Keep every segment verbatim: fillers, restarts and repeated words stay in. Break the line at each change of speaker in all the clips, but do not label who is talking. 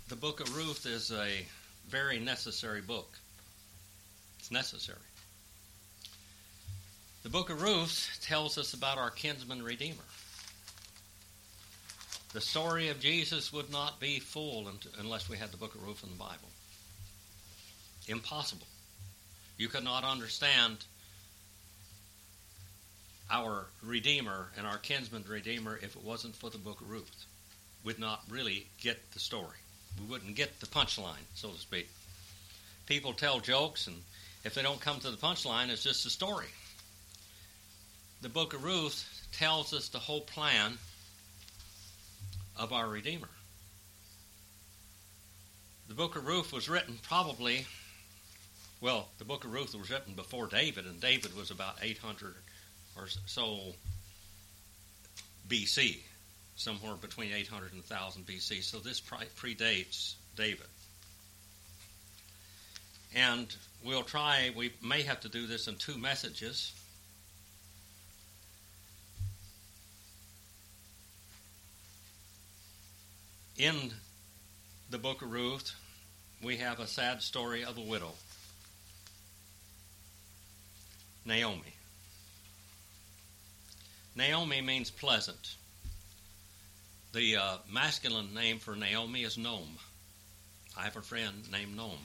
the book of Ruth is a very necessary book. It's necessary. The book of Ruth tells us about our kinsman redeemer. The story of Jesus would not be full unless we had the book of Ruth in the Bible. Impossible. You could not understand our Redeemer and our kinsman Redeemer if it wasn't for the book of Ruth. We'd not really get the story. We wouldn't get the punchline, so to speak. People tell jokes, and if they don't come to the punchline, it's just a story. The book of Ruth tells us the whole plan of our Redeemer. The book of Ruth was written probably, well, the book of Ruth was written before David, and David was about eight hundred or so B C, somewhere between eight hundred and one thousand B C. So this predates David. And we'll try, we may have to do this in two messages. In the book of Ruth, we have a sad story of a widow, Naomi. Naomi means pleasant. The uh, masculine name for Naomi is Nome. I have a friend named Nome.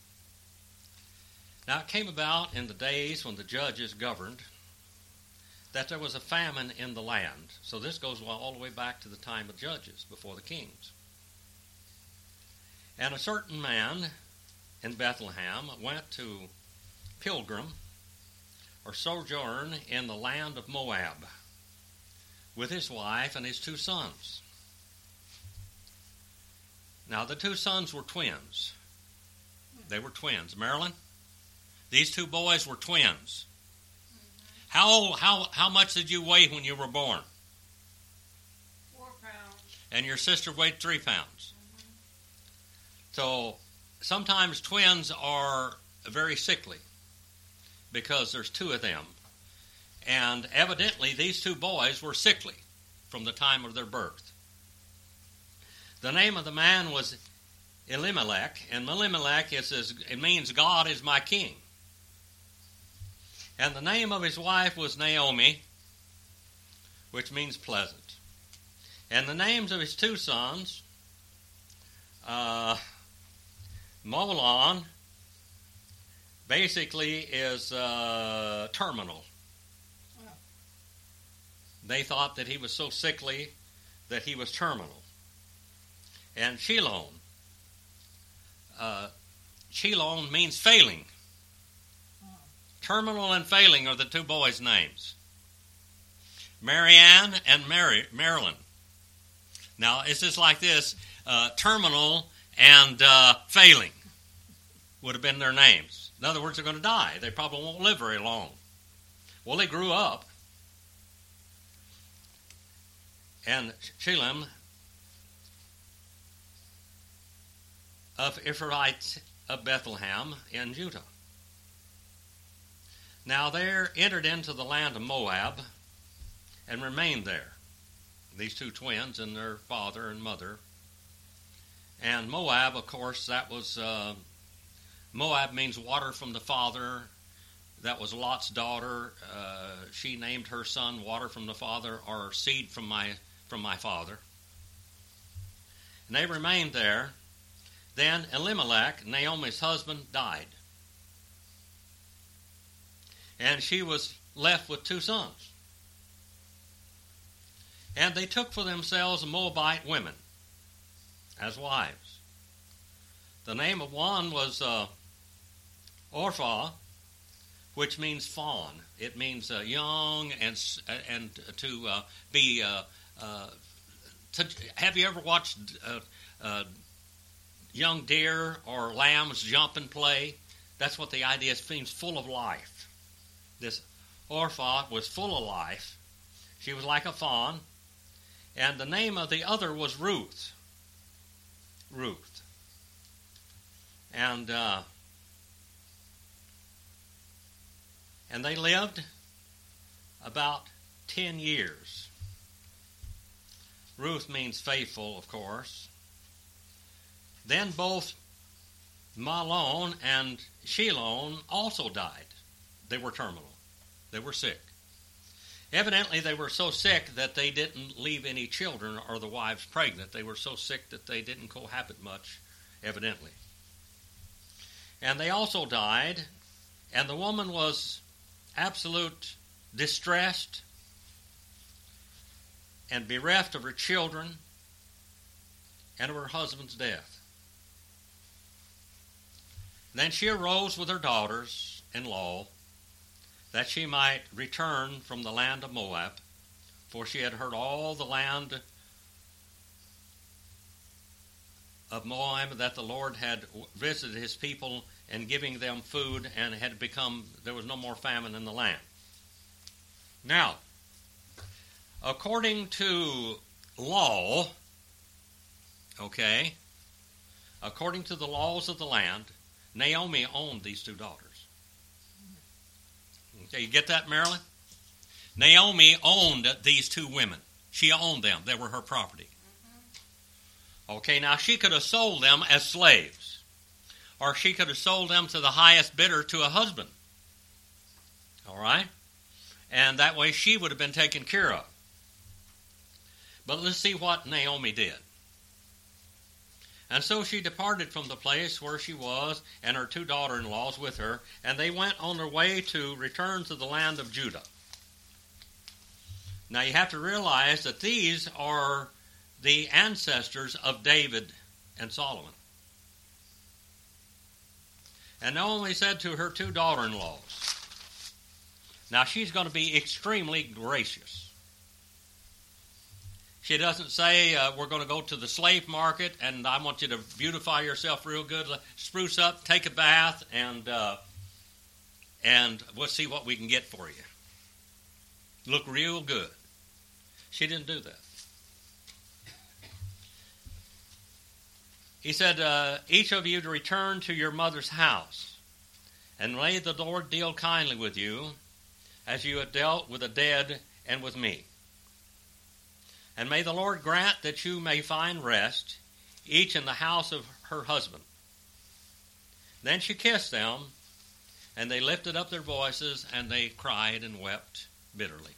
Now, it came about in the days when the judges governed that there was a famine in the land. So this goes all the way back to the time of judges, before the kings. And a certain man in Bethlehem went to pilgrim or sojourn in the land of Moab with his wife and his two sons. Now, the two sons were twins. They were twins. Marilyn, these two boys were twins. How old, how how much did you weigh when you were born?
Four pounds.
And your sister weighed three pounds. Mm-hmm. So sometimes twins are very sickly because there's two of them. And evidently these two boys were sickly from the time of their birth. The name of the man was Elimelech, and Elimelech is, is it means God is my king. And the name of his wife was Naomi, which means pleasant. And the names of his two sons, uh, Molon, basically is uh, terminal. Wow. They thought that he was so sickly that he was terminal. And Chilon, uh, Chilon means failing. Terminal and failing are the two boys' names. Marianne and Mary, Marilyn. Now, it's just like this. Uh, terminal and uh, failing would have been their names. In other words, they're going to die. They probably won't live very long. Well, they grew up. And Shelem of Ephraite of Bethlehem in Judah. Now they entered into the land of Moab and remained there. These two twins and their father and mother. And Moab, of course, that was, uh, Moab means water from the father. That was Lot's daughter. Uh, she named her son water from the father, or seed from my, from my father. And they remained there. Then Elimelech, Naomi's husband, died. And she was left with two sons. And they took for themselves Moabite women as wives. The name of one was uh, Orpha, which means fawn. It means uh, young and and to uh, be. Uh, uh, to, have you ever watched uh, uh, young deer or lambs jump and play? That's what the idea is. It means full of life. This Orpha was full of life. She was like a fawn. And the name of the other was Ruth. Ruth. And uh, and they lived about ten years. Ruth means faithful, of course. Then both Mahlon and Chilion also died. They were terminal. They were sick. Evidently, they were so sick that they didn't leave any children or the wives pregnant. They were so sick that they didn't cohabit much, evidently. And they also died, and the woman was absolute distressed and bereft of her children and of her husband's death. Then she arose with her daughters-in-law, that she might return from the land of Moab, for she had heard all the land of Moab, that the Lord had visited his people and giving them food, and had become, there was no more famine in the land. Now, according to law, okay, according to the laws of the land, Naomi owned these two daughters. Okay, you get that, Marilyn? Naomi owned these two women. She owned them. They were her property. Mm-hmm. Okay, now she could have sold them as slaves, or she could have sold them to the highest bidder to a husband. All right? And that way she would have been taken care of. But let's see what Naomi did. And so she departed from the place where she was, and her two daughter-in-laws with her, and they went on their way to return to the land of Judah. Now you have to realize that these are the ancestors of David and Solomon. And Naomi said to her two daughter-in-laws, now she's going to be extremely gracious. She doesn't say, uh, we're going to go to the slave market and I want you to beautify yourself real good, spruce up, take a bath, and uh, and we'll see what we can get for you. Look real good. She didn't do that. He said, uh, each of you to return to your mother's house, and may the Lord deal kindly with you, as you have dealt with the dead and with me. And may the Lord grant that you may find rest, each in the house of her husband. Then she kissed them, and they lifted up their voices, and they cried and wept bitterly.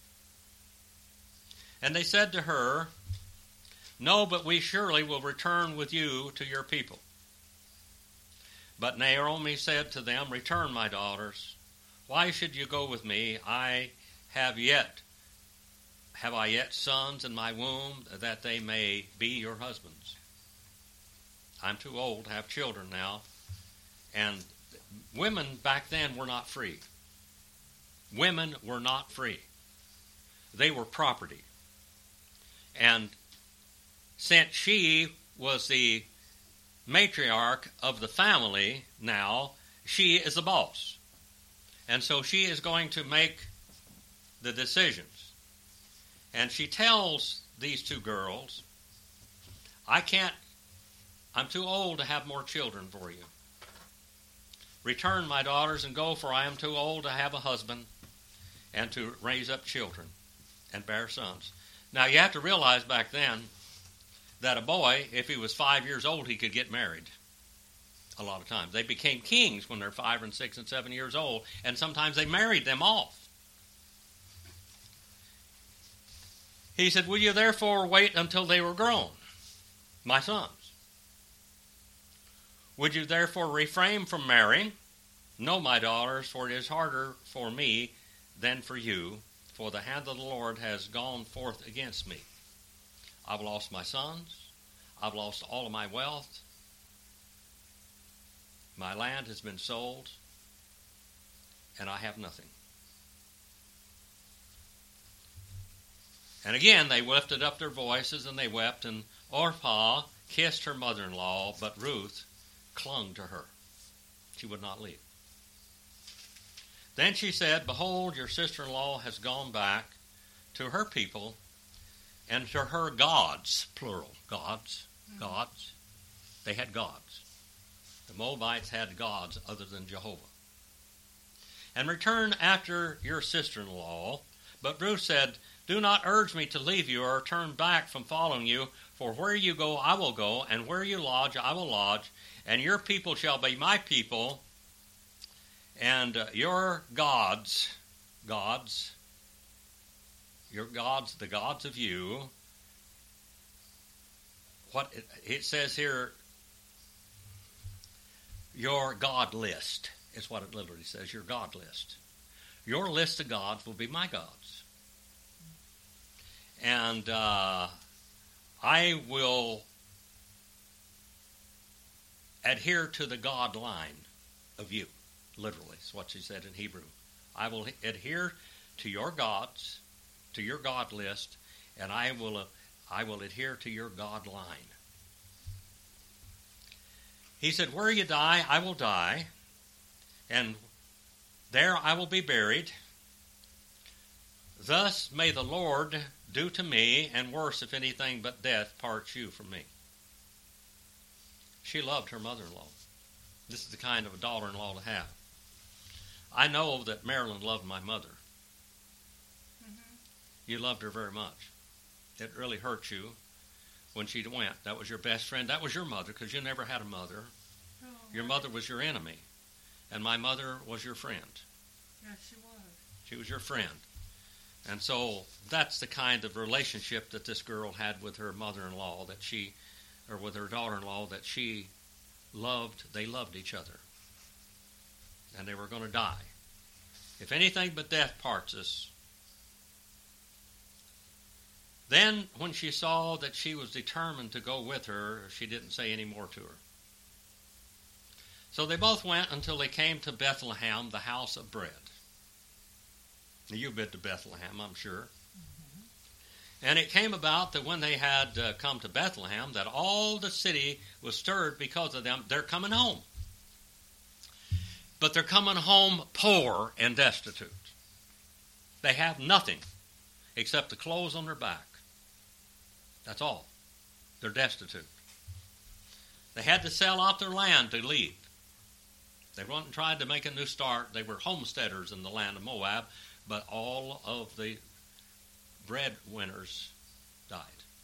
And they said to her, no, but we surely will return with you to your people. But Naomi said to them, return, my daughters. Why should you go with me? I have yet Have I yet sons in my womb, that they may be your husbands? I'm too old to have children now. And women back then were not free. Women were not free. They were property. And since she was the matriarch of the family now, she is the boss. And so she is going to make the decisions. And she tells these two girls, I can't, I'm too old to have more children for you. Return, my daughters, and go, for I am too old to have a husband and to raise up children and bear sons. Now, you have to realize back then that a boy, if he was five years old, he could get married a lot of times. They became kings when they're five and six and seven years old, and sometimes they married them off. He said, will you therefore wait until they were grown, my sons? Would you therefore refrain from marrying? No, my daughters, for it is harder for me than for you, for the hand of the Lord has gone forth against me. I've lost my sons. I've lost all of my wealth. My land has been sold, and I have nothing. And again, they lifted up their voices and they wept, and Orpah kissed her mother-in-law, but Ruth clung to her. She would not leave. Then she said, behold, your sister-in-law has gone back to her people and to her gods, plural, gods, gods. They had gods. The Moabites had gods other than Jehovah. And return after your sister-in-law. But Ruth said, do not urge me to leave you or turn back from following you, For where you go, I will go, and where you lodge, I will lodge, and your people shall be my people, and uh, your gods, gods, your gods, the gods of you. What it, it says here, your God list is what it literally says, your God list. Your list of gods will be my gods. And uh, I will adhere to the God line of you. Literally, is what she said in Hebrew. I will adhere to your gods, to your God list, and I will, uh, I will adhere to your God line. He said, where you die, I will die, and there I will be buried. Thus may the Lord do to me, and worse if anything but death parts you from me. She loved her mother-in-law. This is the kind of a daughter-in-law to have. I know that Marilyn loved my mother.
Mm-hmm.
You loved her very much. It really hurt you when she went. That was your best friend. That was your mother, because you never had a mother.
Oh,
Your mother was your enemy, and my mother was your friend.
yes, she was.
She was your friend. And so that's the kind of relationship that this girl had with her mother-in-law, that she, or with her daughter-in-law, that she loved. They loved each other. And they were going to die. If anything but death parts us. Then, when she saw that she was determined to go with her, she didn't say any more to her. So they both went until they came to Bethlehem, the house of bread. Now, you've been to Bethlehem, I'm sure. Mm-hmm. And it came about that when they had uh, come to Bethlehem, that all the city was stirred because of them. They're coming home. But they're coming home poor and destitute. They have nothing except the clothes on their back. That's all. They're destitute. They had to sell out their land to leave. They went and tried to make a new start. They were homesteaders in the land of Moab, but all of the breadwinners died.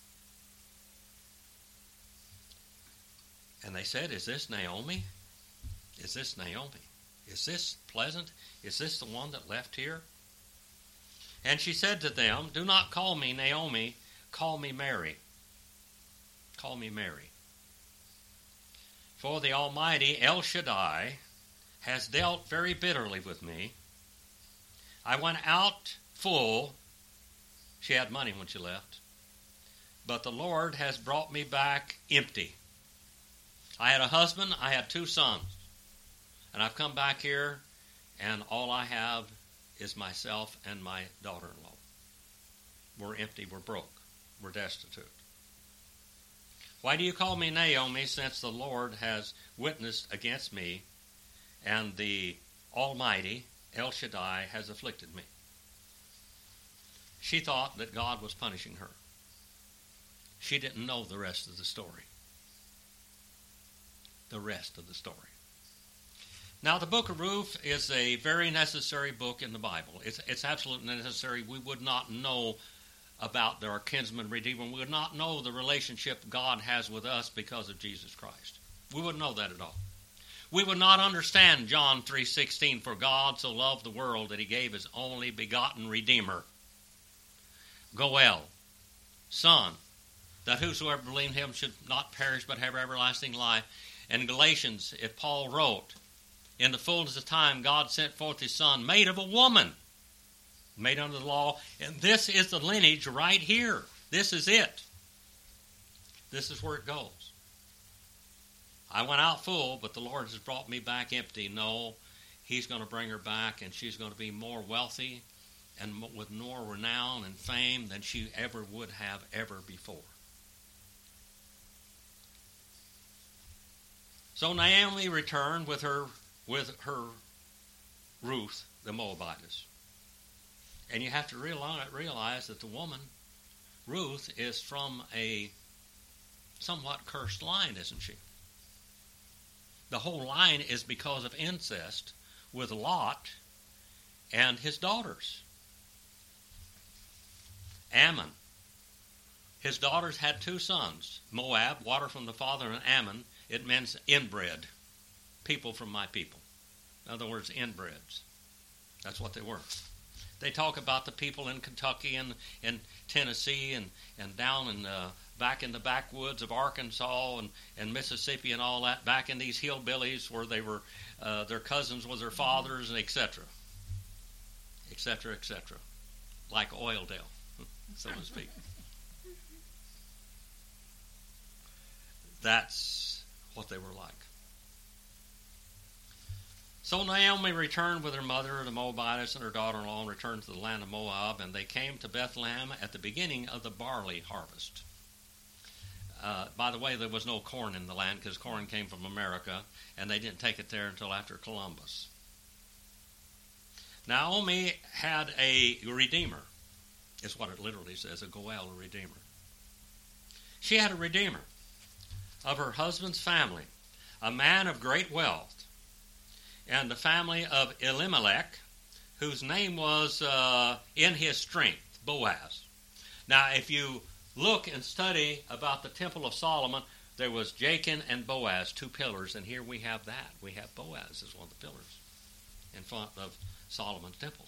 And they said, is this Naomi? Is this Naomi? Is this pleasant? Is this the one that left here? And she said to them, do not call me Naomi, call me Mary. Call me Mary. For the Almighty El Shaddai has dealt very bitterly with me. I went out full. She had money when she left. But the Lord has brought me back empty. I had a husband, I had two sons. And I've come back here, and all I have is myself and my daughter-in-law. We're empty, we're broke, we're destitute. Why do you call me Naomi, since the Lord has witnessed against me, and the Almighty, El Shaddai, has afflicted me? She thought that God was punishing her. She didn't know the rest of the story. The rest of the story. Now, the book of Ruth is a very necessary book in the Bible. It's, it's absolutely necessary. We would not know about our kinsman redeemer. We would not know the relationship God has with us because of Jesus Christ. We wouldn't know that at all. We would not understand John three sixteen, for God so loved the world that he gave his only begotten Redeemer, Goel, Son, that whosoever believed in him should not perish but have everlasting life. And Galatians, if Paul wrote, in the fullness of time, God sent forth his Son, made of a woman, made under the law. And this is the lineage right here. This is it. This is where it goes. I went out full, but the Lord has brought me back empty. No, he's going to bring her back, and she's going to be more wealthy and with more renown and fame than she ever would have ever before. So Naomi returned with her with her Ruth, the Moabitess. And you have to realize, realize that the woman, Ruth, is from a somewhat cursed line, isn't she? The whole line is because of incest with Lot and his daughters. Ammon, His daughters had two sons. Moab, water from the father, and Ammon, it means inbred, people from my people. In other words, inbreds. That's what they were. They talk about the people in Kentucky and in Tennessee and, and down in uh, back in the backwoods of Arkansas and, and Mississippi and all that, back in these hillbillies where they were, uh, their cousins were their fathers, and et cetera, et cetera, et cetera, like Oildale, so to speak. That's what they were like. So Naomi returned with her mother, the Moabitess, and her daughter-in-law, and returned to the land of Moab, and they came to Bethlehem at the beginning of the barley harvest. Uh, by the way, there was no corn in the land because corn came from America, and they didn't take it there until after Columbus. Naomi had a redeemer, is what it literally says, a Goel, a redeemer. She had a redeemer of her husband's family, a man of great wealth, and the family of Elimelech, whose name was, uh, in his strength, Boaz. Now, if you look and study about the Temple of Solomon, there was Jachin and Boaz, two pillars, and here we have that. We have Boaz as one of the pillars in front of Solomon's temple.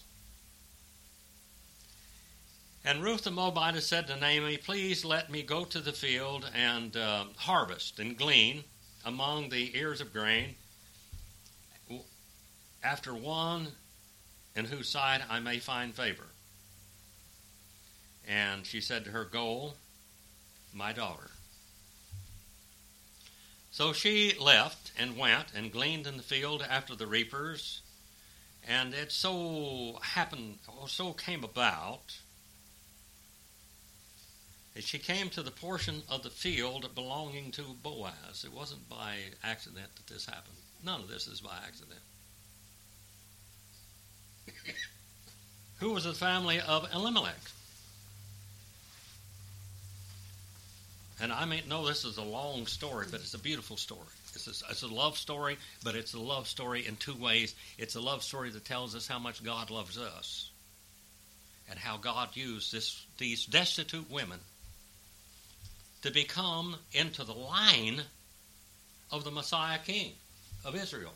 And Ruth the Moabitess said to Naomi, "Please let me go to the field and uh, harvest and glean among the ears of grain, after one in whose sight I may find favor." And she said to her, "Go, my daughter." So she left and went and gleaned in the field after the reapers. And it so happened, or so came about, that she came to the portion of the field belonging to Boaz. It wasn't by accident that this happened. None of this is by accident. Who was the family of Elimelech? And I may know this is a long story, but it's a beautiful story. It's a, it's a love story, but it's a love story in two ways. It's a love story that tells us how much God loves us and how God used this, these destitute women to become into the line of the Messiah King of Israel.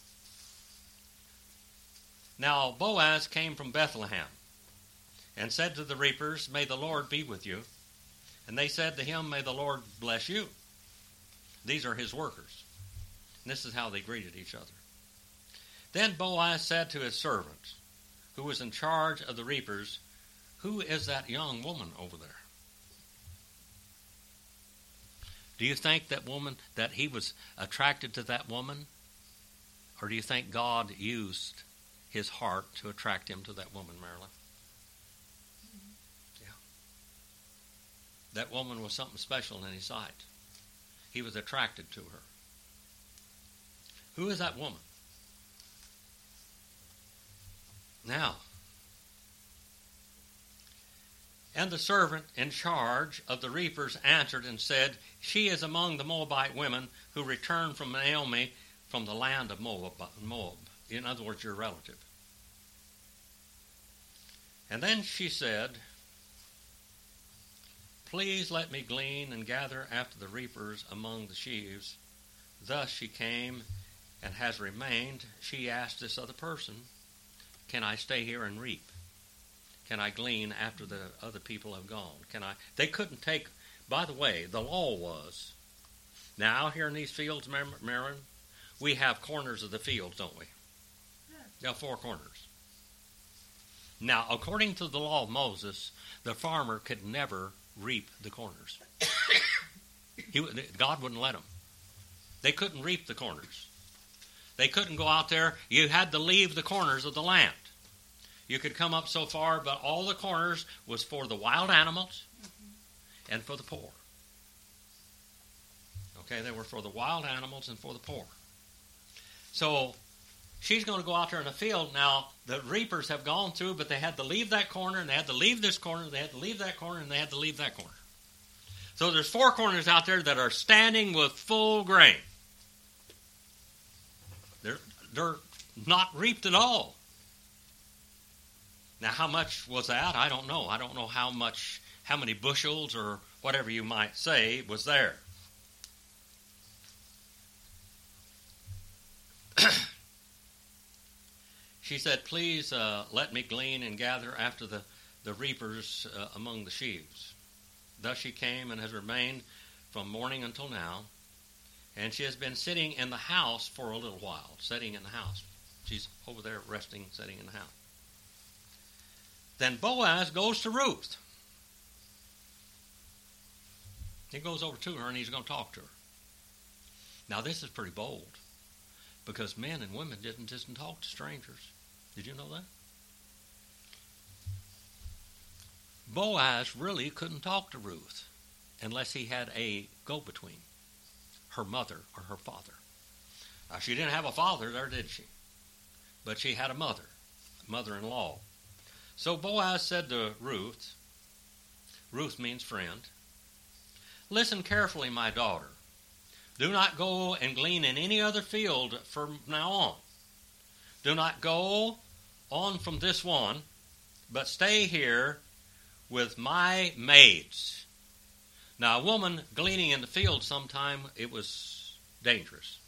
Now Boaz came from Bethlehem and said to the reapers, "May the Lord be with you." And they said to him, "May the Lord bless you." These are his workers. And this is how they greeted each other. Then Boaz said to his servant, who was in charge of the reapers, "Who is that young woman over there?" Do you think that woman, that he was attracted to that woman? Or do you think God used his heart to attract him to that woman, Marilyn? Yeah. That woman was something special in his sight. He was attracted to her. Who is that woman? Now, and the servant in charge of the reapers answered and said, "She is among the Moabite women who returned from Naomi from the land of Moab. Moab. In other words, your relative." And then she said, "Please let me glean and gather after the reapers among the sheaves." Thus she came and has remained. She asked this other person, "Can I stay here and reap? Can I glean after the other people have gone? Can I?" They couldn't take, by the way, the law was, now out here in these fields, Marin, we have corners of the fields, don't we?
Yeah.
There are four corners. Now, according to the law of Moses, the farmer could never reap the corners. He, God wouldn't let them. They couldn't reap the corners. They couldn't go out there. You had to leave the corners of the land. You could come up so far, but all the corners was for the wild animals mm-hmm. and for the poor. Okay, they were for the wild animals and for the poor. So she's going to go out there in the field. Now, the reapers have gone through, but they had to leave that corner, and they had to leave this corner, they had to leave that corner, and they had to leave that corner. So there's four corners out there that are standing with full grain. They're, they're not reaped at all. Now, how much was that? I don't know. I don't know how much, how many bushels or whatever you might say, was there. She said, please uh, let me glean and gather after the, the reapers uh, among the sheaves. Thus she came and has remained from morning until now. And she has been sitting in the house for a little while, sitting in the house. She's over there resting, sitting in the house. Then Boaz goes to Ruth. He goes over to her and he's going to talk to her. Now this is pretty bold, because men and women didn't just talk to strangers. Did you know that? Boaz really couldn't talk to Ruth unless he had a go-between, her mother or her father. Now, she didn't have a father there, did she? But she had a mother, a mother-in-law. So Boaz said to Ruth, Ruth means friend, listen carefully, my daughter. Do not go and glean in any other field from now on. Do not go on from this one, but stay here with my maids. Now, a woman gleaning in the field sometime, it was dangerous.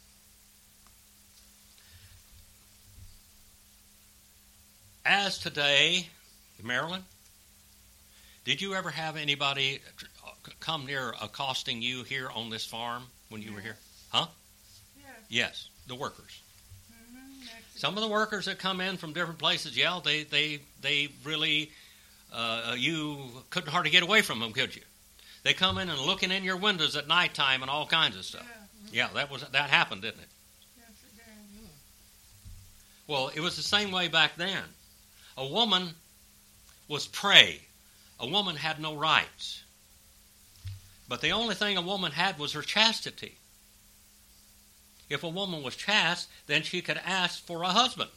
As today, Marilyn, did you ever have anybody come near accosting you here on this farm when you
Yes.
were here? Huh?
Yes.
Yes, the workers.
Mm-hmm.
Some of the workers that come in from different places, yeah, they they they really, uh, you couldn't hardly get away from them, could you? They come in and looking in your windows at nighttime and all kinds of stuff.
Yeah.
Yeah, that was that happened, didn't it?
Yes, it did.
Well, it was the same way back then. A woman was prey. A woman had no rights. But the only thing a woman had was her chastity. If a woman was chaste, then she could ask for a husband.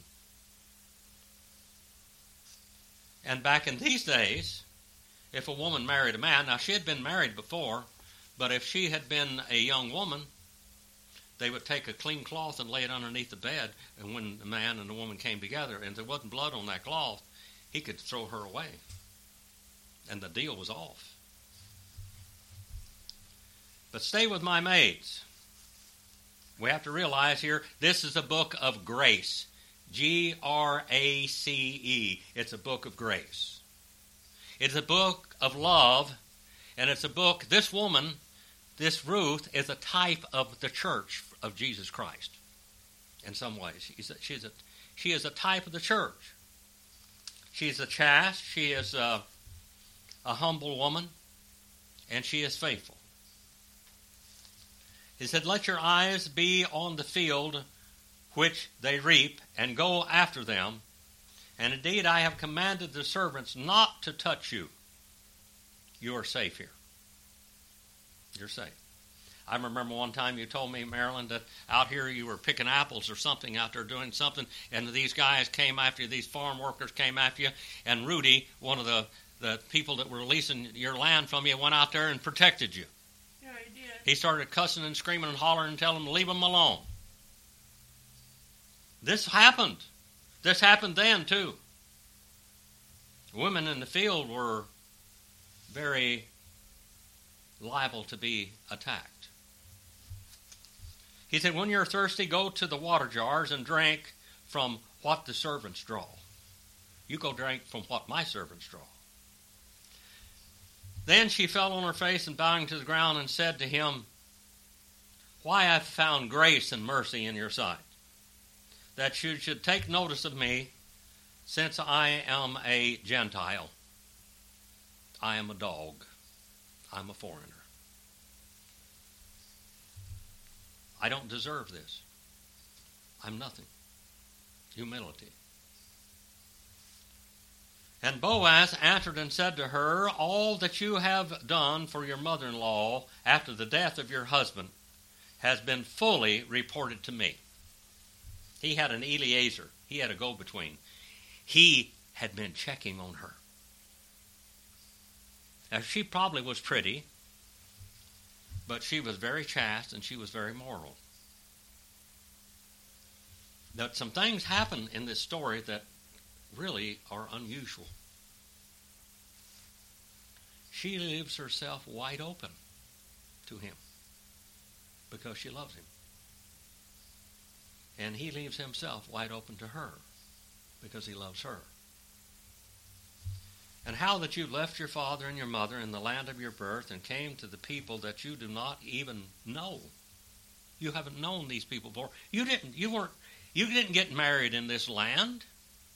And back in these days, if a woman married a man, now she had been married before, but if she had been a young woman, they would take a clean cloth and lay it underneath the bed, and when the man and the woman came together, and there wasn't blood on that cloth, he could throw her away. And the deal was off. But stay with my maids. We have to realize here, this is a book of grace. G R A C E. It's a book of grace. It's a book of love, and it's a book, this woman, this Ruth, is a type of the church of Jesus Christ. In some ways, she's a, she's a, she is a type of the church. She's a chaste, she is a, a humble woman, and she is faithful. He said, let your eyes be on the field which they reap, and go after them. And indeed, I have commanded the servants not to touch you. You are safe here. You're safe. I remember one time you told me, Marilyn, that out here you were picking apples or something out there doing something, and these guys came after you, these farm workers came after you, and Rudy, one of the, the people that were leasing your land from you, went out there and protected you.
Yeah, he did.
He started cussing and screaming and hollering and telling them to leave them alone. This happened. This happened then, too. Women in the field were very liable to be attacked. He said, when you're thirsty, go to the water jars and drink from what the servants draw. You go drink from what my servants draw. Then she fell on her face and bowing to the ground and said to him, why have found grace and mercy in your sight, that you should take notice of me, since I am a Gentile. I am a dog. I'm a foreigner. I don't deserve this. I'm nothing. Humility. And Boaz answered and said to her, all that you have done for your mother-in-law after the death of your husband has been fully reported to me. He had an Eliezer. He had a go-between. He had been checking on her. Now, she probably was pretty, but she was very chaste and she was very moral. Now, some things happen in this story that really are unusual. she leaves herself wide open to him because she loves him. And he leaves himself wide open to her because he loves her. And how that you left your father and your mother in the land of your birth and came to the people that you do not even know. You haven't known these people before. You didn't, you weren't, you didn't get married in this land.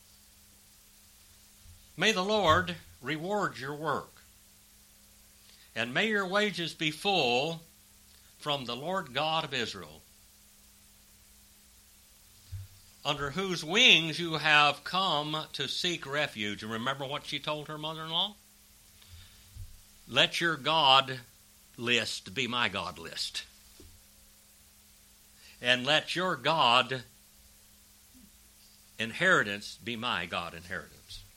May the Lord reward your work. And may your wages be full from the Lord God of Israel, under whose wings you have come to seek refuge. And remember what she told her mother-in-law? Let your God list be my God list. And let your God inheritance be my God inheritance.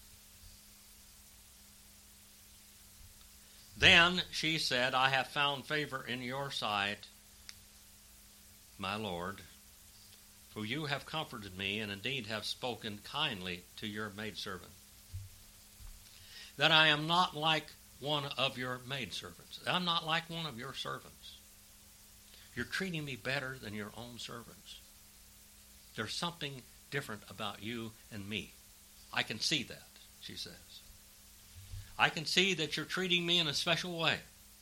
Then she said, I have found favor in your sight, my Lord, for you have comforted me, and indeed have spoken kindly to your maidservant, that I am not like one of your maidservants. I'm not like one of your servants. You're treating me better than your own servants. There's something different about you and me. I can see that, she says. I can see that you're treating me in a special way.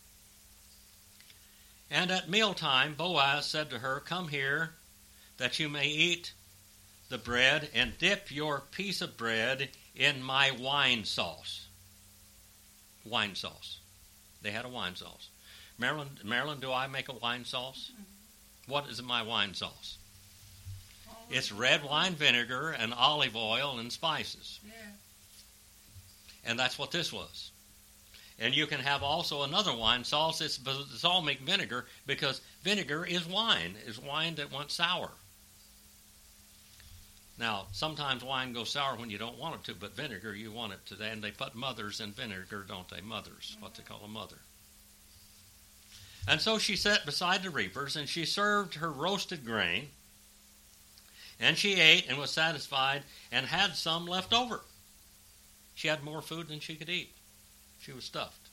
And at mealtime, Boaz said to her, come here, that you may eat the bread, and dip your piece of bread in my wine sauce. Wine sauce. They had a wine sauce. Marilyn, Marilyn, do I make a wine sauce? Mm-hmm. What is my wine sauce? Olive it's red wine vinegar and olive oil and spices.
Yeah.
And that's what this was. And you can have also another wine sauce. It's balsamic vinegar, because vinegar is wine. It's wine that went sour. Now, sometimes wine goes sour when you don't want it to, but vinegar, you want it to. And they put mothers in vinegar, don't they? Mothers, what they call a mother. And so she sat beside the reapers, and she served her roasted grain, and she ate and was satisfied and had some left over. She had more food than she could eat. She was stuffed.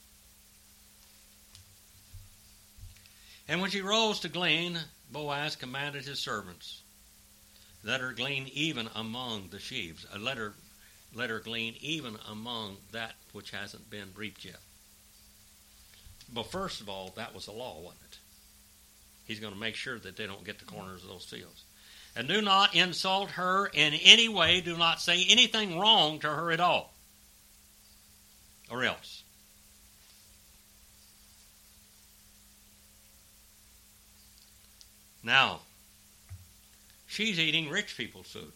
And when she rose to glean, Boaz commanded his servants, let her glean even among the sheaves. Uh, let her, let her glean even among that which hasn't been reaped yet. But first of all, that was the law, wasn't it? He's going to make sure that they don't get the corners of those fields. And do not insult her in any way. Do not say anything wrong to her at all. Or else. Now, she's eating rich people's food.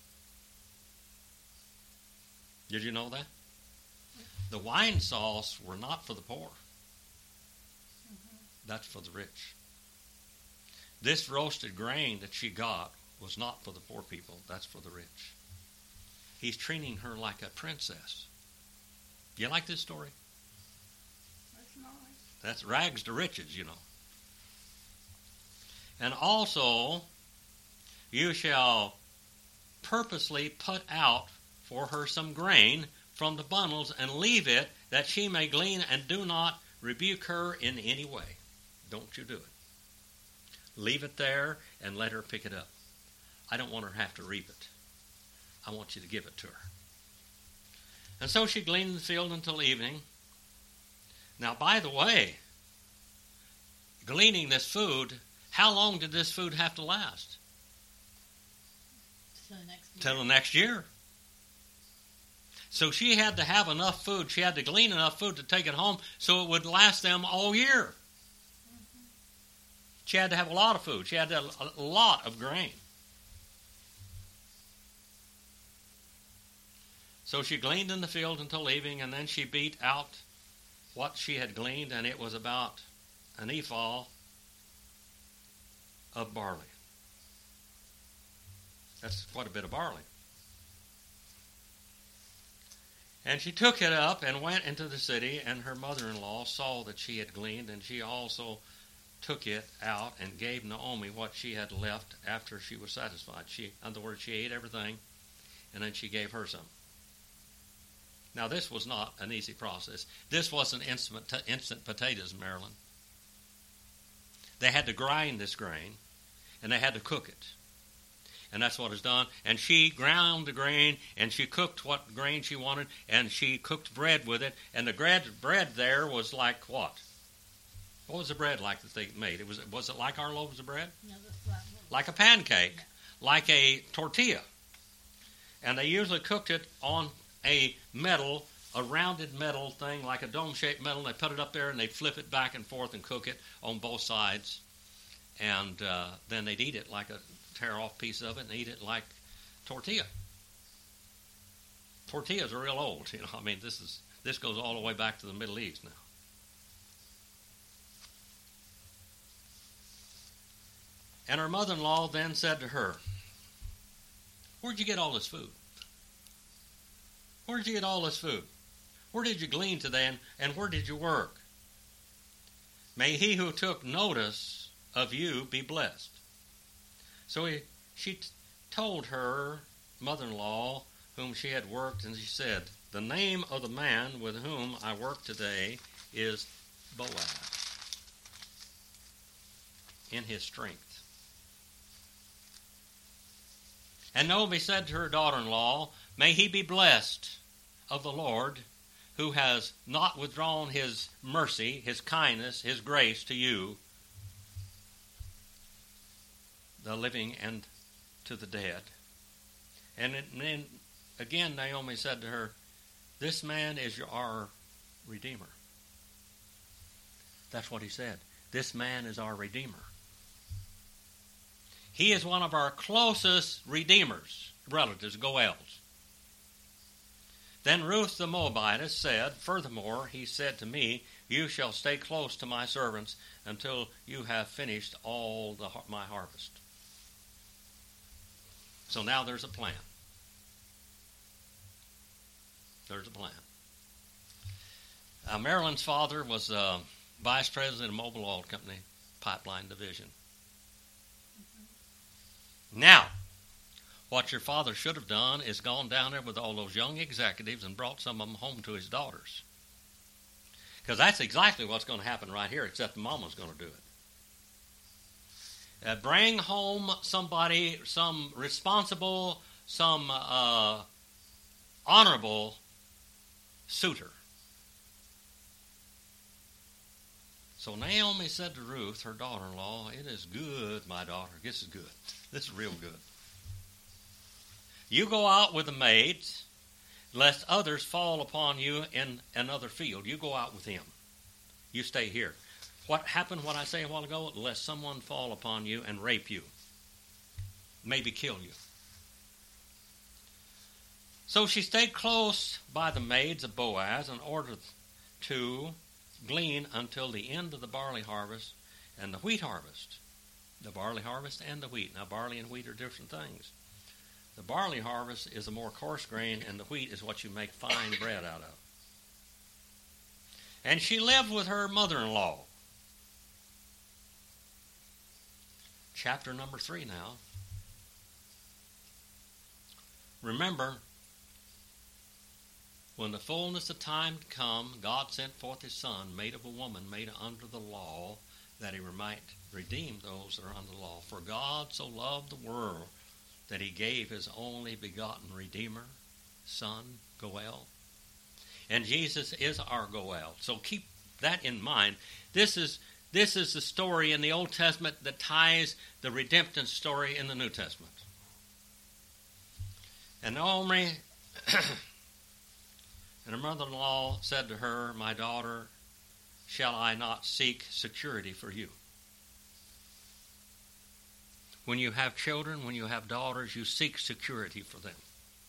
Did you know that? The wine sauce were not for the poor. Mm-hmm. That's for the rich. This roasted grain that she got was not for the poor people. That's for the rich. He's treating her like a princess. You like this story?
That's nice.
That's rags to riches, you know. And also, you shall purposely put out for her some grain from the bundles and leave it, that she may glean, and do not rebuke her in any way. Don't you do it. Leave it there and let her pick it up. I don't want her to have to reap it. I want you to give it to her. And so she gleaned in the field until evening. Now, by the way, gleaning this food, how long did this food have to last?
Till the next year.
Till the next year. So she had to have enough food. She had to glean enough food to take it home so it would last them all year. Mm-hmm. She had to have a lot of food. She had to have a lot of grain. So she gleaned in the field until evening, and then she beat out what she had gleaned, and it was about an ephah of barley. That's quite a bit of barley. And she took it up and went into the city, and her mother-in-law saw that she had gleaned, and she also took it out and gave Naomi what she had left after she was satisfied. She, in other words, she ate everything, and then she gave her some. Now, this was not an easy process. This wasn't instant, instant potatoes, Marilyn. They had to grind this grain, and they had to cook it. And that's what is done. And she ground the grain, and she cooked what grain she wanted, and she cooked bread with it. And the bread, bread there was like what? What was the bread like that they made? It was was it like our loaves of bread?
No, the flat one.
Like a pancake, yeah. Like a tortilla. And they usually cooked it on a metal, a rounded metal thing, like a dome-shaped metal. They put it up there, and they'd flip it back and forth and cook it on both sides. And uh, then they'd eat it like a tear-off piece of it and eat it like tortilla. Tortillas are real old, you know. I mean, this is this goes all the way back to the Middle East now. And her mother-in-law then said to her, "Where'd you get all this food? Where'd you get all this food? Where did you glean today, and, and where did you work? May he who took notice of you be blessed." So he, she t- told her mother-in-law whom she had worked, and she said, "The name of the man with whom I work today is Boaz, in his strength." And Naomi said to her daughter-in-law, "May he be blessed of the Lord, who has not withdrawn his mercy, his kindness, his grace to you, the living and to the dead." And then again Naomi said to her, "This man is your, our Redeemer." That's what he said. This man is our Redeemer. He is one of our closest redeemers, relatives, Goels. Then Ruth the Moabitess said, "Furthermore, he said to me, you shall stay close to my servants until you have finished all the, my harvest." So now there's a plan. There's a plan. Uh, Marilyn's father was uh, vice president of Mobil Oil Company, pipeline division. Now, what your father should have done is gone down there with all those young executives and brought some of them home to his daughters. Because that's exactly what's going to happen right here, except the mama's going to do it. Uh, bring home somebody, some responsible, some uh, honorable suitor. So Naomi said to Ruth, her daughter-in-law, "It is good, my daughter." This is good. This is real good. "You go out with the maids, lest others fall upon you in another field." You go out with him. You stay here. What happened, what I say a while ago? "Lest someone fall upon you and rape you, maybe kill you." So she stayed close by the maids of Boaz in order to glean until the end of the barley harvest and the wheat harvest. The barley harvest and the wheat. Now, barley and wheat are different things. The barley harvest is a more coarse grain, and the wheat is what you make fine bread out of. And she lived with her mother-in-law. Chapter number three now. Remember, when the fullness of time had come, God sent forth his Son, made of a woman, made under the law, that he might redeem those that are under the law. For God so loved the world that he gave his only begotten Redeemer, Son, Goel. And Jesus is our Goel. So keep that in mind. This is this is the story in the Old Testament that ties the redemption story in the New Testament. And Naomi and her mother-in-law said to her, "My daughter, shall I not seek security for you?" When you have children, when you have daughters, you seek security for them.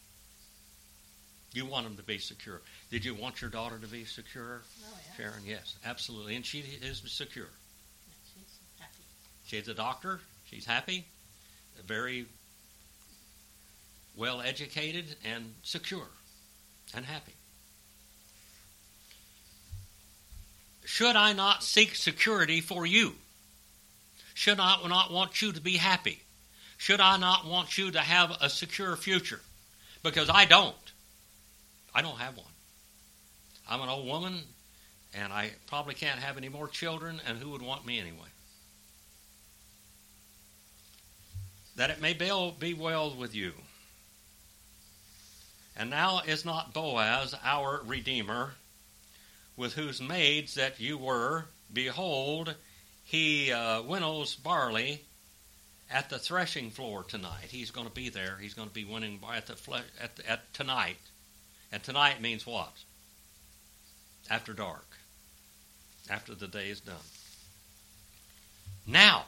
You want them to be secure. Did you want your daughter to be secure,
Oh, yeah.
Sharon? Yes, absolutely. And she is secure.
She's happy.
She's a doctor. She's happy, very well educated, and secure and happy. Should I not seek security for you? Should I not want you to be happy? Should I not want you to have a secure future? Because I don't. I don't have one. I'm an old woman, and I probably can't have any more children, and who would want me anyway? That it may be well with you. And now is not Boaz our Redeemer, with whose maids that you were? Behold, he uh, winnows barley at the threshing floor tonight. He's going to be there. He's going to be winning at the fle- at, the, at tonight. And tonight means what? After dark. After the day is done. Now.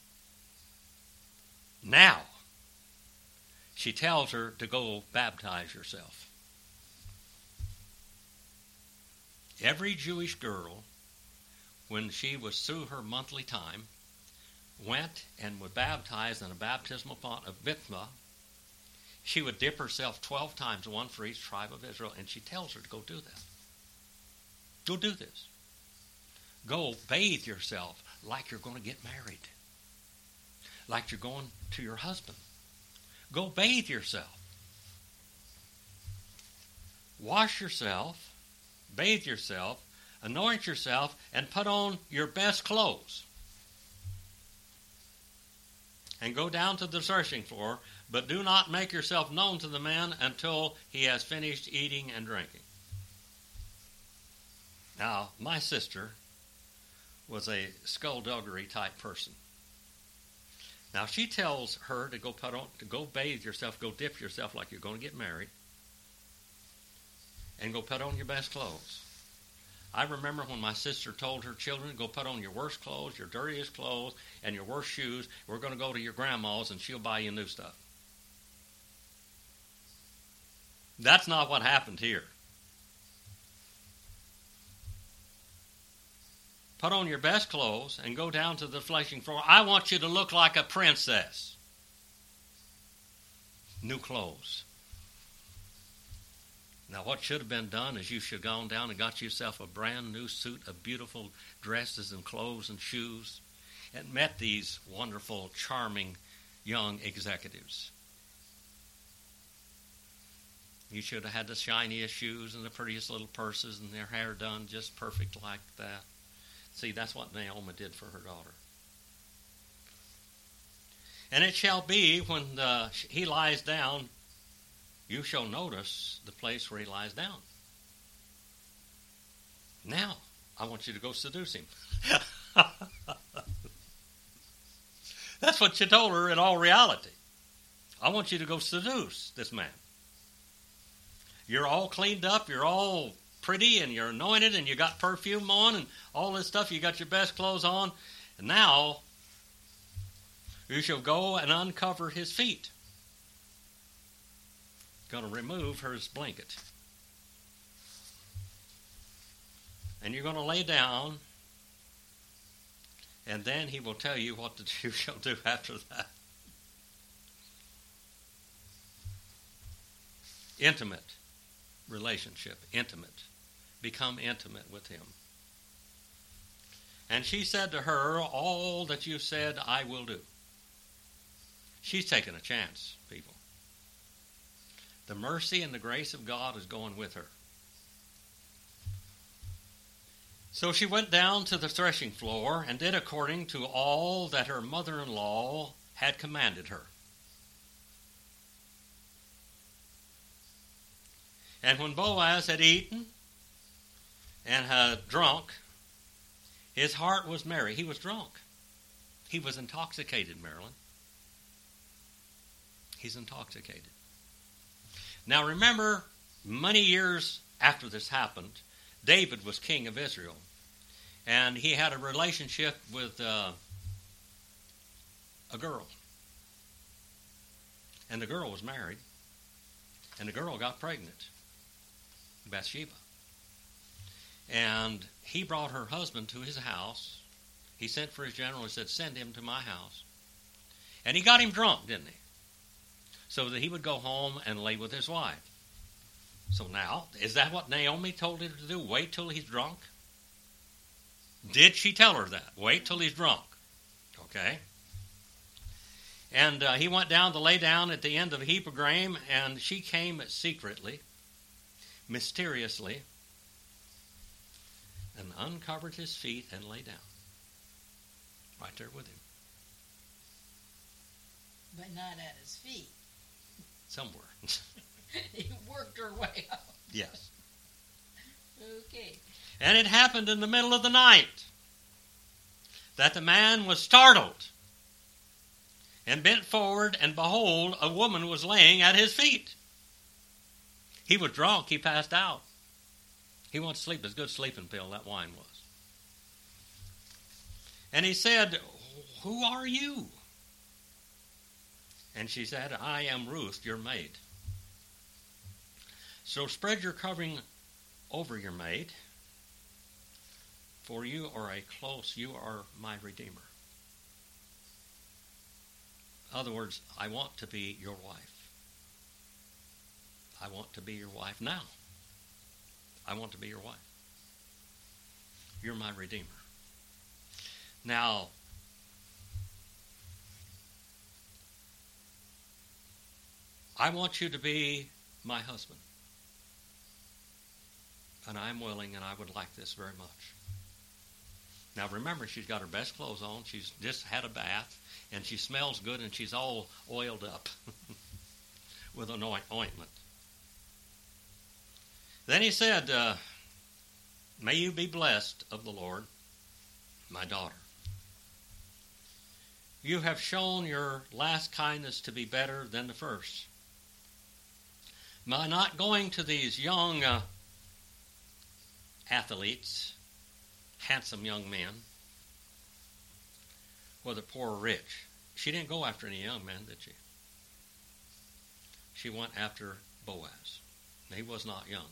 Now. She tells her to go baptize yourself. Every Jewish girl, when she was through her monthly time, went and would baptize in a baptismal font of Bithma. She would dip herself twelve times, one for each tribe of Israel, and she tells her to go do that. Go do this. Go bathe yourself like you're going to get married. Like you're going to your husband. Go bathe yourself. Wash yourself, bathe yourself, anoint yourself, and put on your best clothes. And go down to the threshing floor, but do not make yourself known to the man until he has finished eating and drinking. Now, my sister was a skullduggery type person. Now, she tells her to go put on, to go bathe yourself, go dip yourself like you're going to get married, and go put on your best clothes. I remember when my sister told her children, go put on your worst clothes, your dirtiest clothes, and your worst shoes. We're going to go to your grandma's and she'll buy you new stuff. That's not what happened here. Put on your best clothes and go down to the threshing floor. I want you to look like a princess. New clothes. Now, what should have been done is you should have gone down and got yourself a brand new suit of beautiful dresses and clothes and shoes and met these wonderful, charming young executives. You should have had the shiniest shoes and the prettiest little purses and their hair done just perfect like that. See, that's what Naomi did for her daughter. And it shall be when the, he lies down, you shall notice the place where he lies down. Now, I want you to go seduce him. That's what you told her in all reality. I want you to go seduce this man. You're all cleaned up, you're all pretty, and you're anointed, and you got perfume on, and all this stuff. You got your best clothes on. And now, you shall go and uncover his feet. Going to remove his blanket. And you're going to lay down, and then he will tell you what you shall do after that. Intimate relationship. Intimate. Become intimate with him. And she said to her, all that you said I will do. She's taking a chance, people. The mercy and the grace of God is going with her. So she went down to the threshing floor and did according to all that her mother-in-law had commanded her. And when Boaz had eaten and had drunk, his heart was merry. He was drunk. He was intoxicated, Marilyn. He's intoxicated. Now remember, many years after this happened, David was king of Israel. And he had a relationship with uh, a girl. And the girl was married. And the girl got pregnant. Bathsheba. And he brought her husband to his house. He sent for his general and said, send him to my house. And he got him drunk, didn't he? So that he would go home and lay with his wife. So now, is that what Naomi told him to do? Wait till he's drunk? Did she tell her that? Wait till he's drunk. Okay. And uh, he went down to lay down at the end of a heap of grain, and she came secretly, mysteriously, and uncovered his feet and lay down. Right there with him.
But not at his feet.
Somewhere.
He worked her way up.
Yes.
Okay.
And it happened in the middle of the night that the man was startled and bent forward, and behold, a woman was laying at his feet. He was drunk. He passed out. He wanted to sleep. It was a good sleeping pill, that wine was. And he said, "Who are you?" And she said, "I am Ruth, your maid. So spread your covering over your maid, for you are a close, you are my Redeemer." In other words, I want to be your wife. I want to be your wife now. I want to be your wife. You're my Redeemer. Now, I want you to be my husband. And I'm willing, and I would like this very much. Now remember, she's got her best clothes on. She's just had a bath, and she smells good, and she's all oiled up with an ointment. Then he said, uh, "May you be blessed of the Lord, my daughter. You have shown your last kindness to be better than the first. By not going to these young uh, athletes, handsome young men, whether poor or rich." She didn't go after any young men, did she? She went after Boaz. He was not young.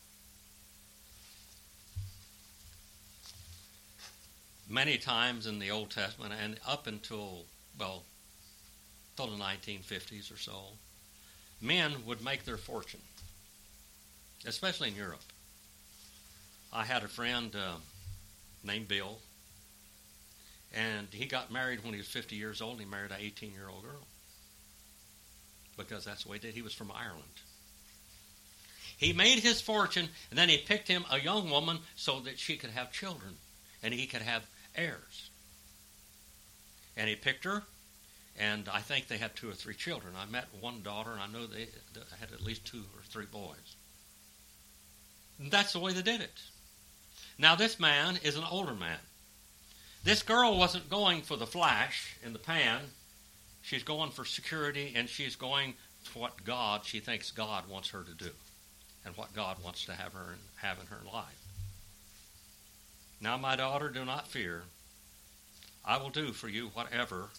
Many times in the Old Testament, and up until, well, till the nineteen fifties or so, men would make their fortune, especially in Europe. I had a friend uh, named Bill, and he got married when he was fifty years old, and he married an eighteen-year-old girl, because that's the way he did. He was from Ireland. He made his fortune, and then he picked him a young woman so that she could have children, and he could have heirs. And he picked her, and I think they had two or three children. I met one daughter, and I know they had at least two or three boys. And that's the way they did it. Now, this man is an older man. This girl wasn't going for the flash in the pan. She's going for security, and she's going to what God, she thinks God wants her to do, and what God wants to have her have in her life. "Now, my daughter, do not fear. I will do for you whatever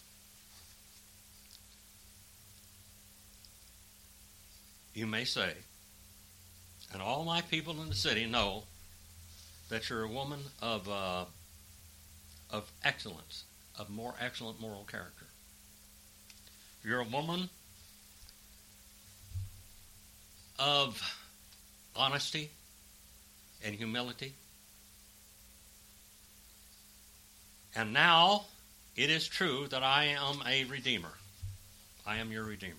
you may say. And all my people in the city know that you're a woman of uh, of excellence, of more excellent moral character. You're a woman of honesty and humility. And now it is true that I am a redeemer. I am your redeemer.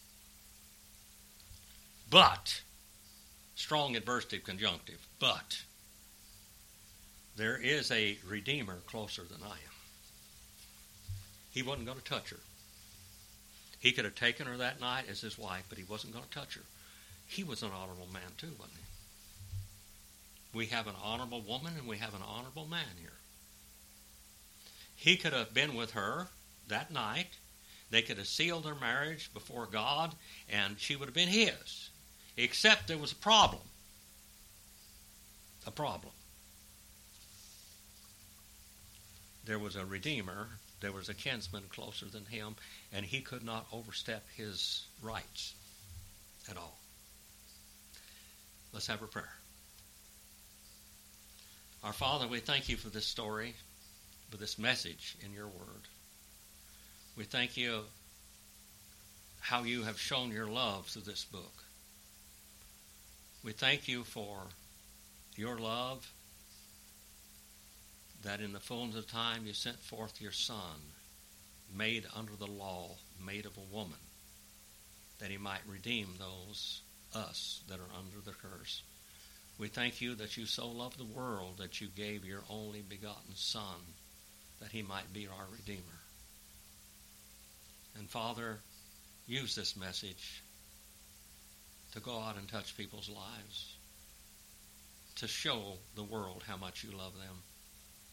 But," strong adversative conjunctive, "but there is a redeemer closer than I am." He wasn't going to touch her. He could have taken her that night as his wife, but he wasn't going to touch her. He was an honorable man too, wasn't he? We have an honorable woman, and we have an honorable man here. He could have been with her that night. They could have sealed their marriage before God, and she would have been his. Except there was a problem. A problem. There was a redeemer. There was a kinsman closer than him, and he could not overstep his rights at all. Let's have a prayer. Our Father, we thank you for this story, for this message in your word. We thank you how you have shown your love through this book. We thank you for your love, that in the fullness of time you sent forth your Son, made under the law, made of a woman, that he might redeem those, us, that are under the curse. We thank you that you so loved the world that you gave your only begotten Son, that he might be our Redeemer. And Father, use this message to go out and touch people's lives, to show the world how much you love them.